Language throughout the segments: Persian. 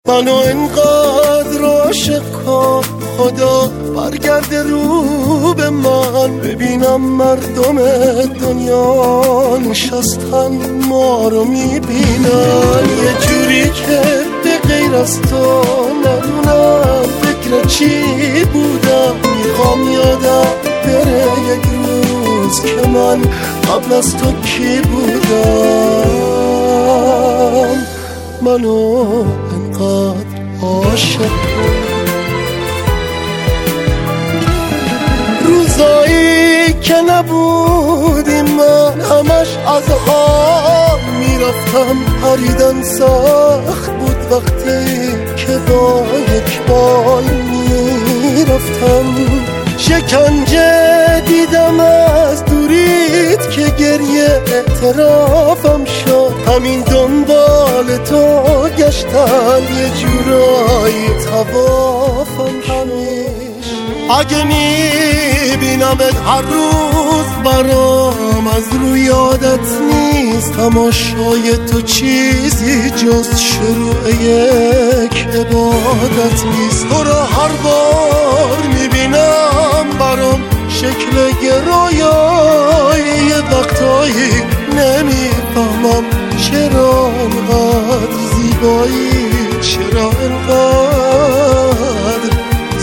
منو انقدر عاشق کن خدا برگرده رو به من، ببینم مردم دنیا نشستن ما رو میبینن، یه جوری که به غیر از تو ندونم فکر چی بودم. میخوام یادم بره یک روز که من قبل از تو کی بودم. منو انقدر عاشق روزایی که نبودیم من همش از حال میرفتم، پریدن سخت بود وقتی که با یک بال میرفتم، شکنجه دیدم از دوریت که گریه اعترافم شد، همین دنبال تو گشتم یه جورایی توافم همیش. اگه میبینمت هر روز برام از روی یادت نیست، تماشای تو چیزی جز شروع یک عبادت نیست. تو رو هر بار میبینم برام شکل گرایایی، یه وقتایی نمیفهمم چرا انقدر زیبایی، چرا انقدر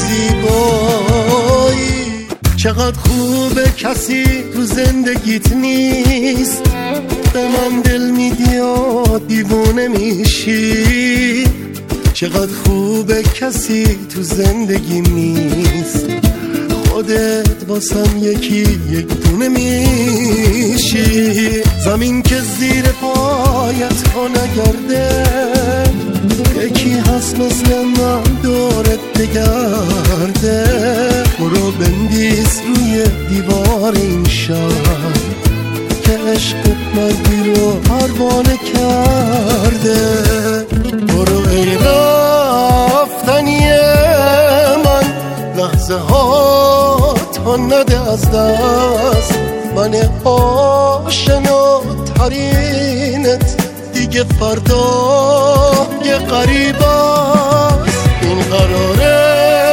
زیبایی. چقدر خوبه کسی تو زندگیت نیست، به من دل میدی و دیوونه میشی. چقدر خوبه کسی تو زندگی نیست، خودت واسم یکی یک دونه میشی. زمین که زیر پایت ها نگرده، یکی هست مثل من دورت بگرده. برو بندیز روی دیوار این شهر که عشقت مردی رو پروانه کرده. برو ای رفتنی من، لحظه ها تا نده از دست، من آشنا ترینت دیگه فردا یه غریب است. این قراره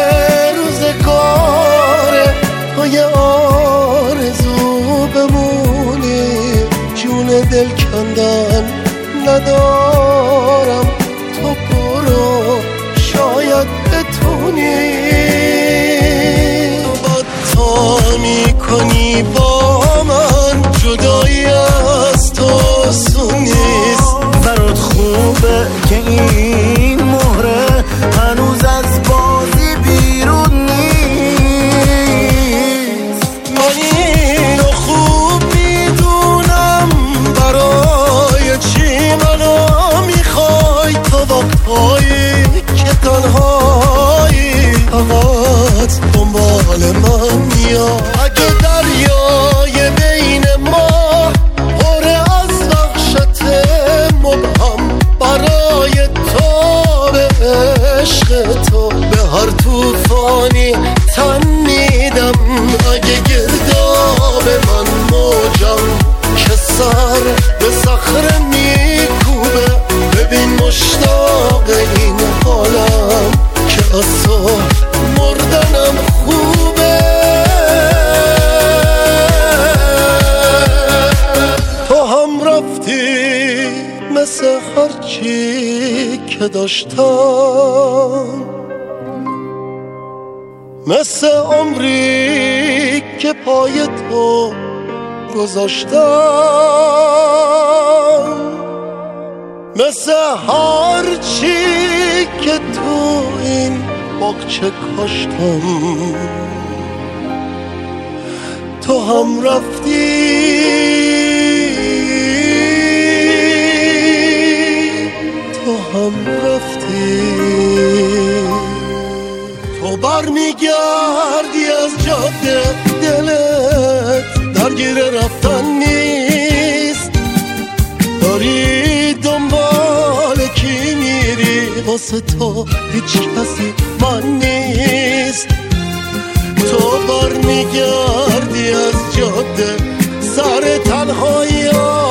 روزگاره تو یه آرزو بمونی، جون دل کندن ندارم، تو برو شاید بتونی. با میکنی با من، جدایی از تو آسون نیست. برات خوبه که این مهره هنوز از بازی بیرون نیست. من اینو خوب میدونم برای چی منو میخوای، تا وقتهایی که تنهایی فقط دنبال من میاد. اگه دریای بین ما پر از وحشت مبهم، برای تو به عشق تو به هر طوفانی تن میدم. اگه گرداب من موجم که سر به صخره میکوبه، ببین مشتاق این حالم که از تو مردنم خوبه. تو هم رفتی مثل هرچی که داشتم، مثل عمری که پای تو گذاشتم، مثل هرچی که تو این باغچه کاشتم. تو هم رفتی، تو هم رفتی، تو برمیگردی از جاده، دلت درگیر رفتن نیست. داری دنبال کی میری، واسه تو هیچ کسی من نیست. تو برمیگردی از جاده، سر تنهایی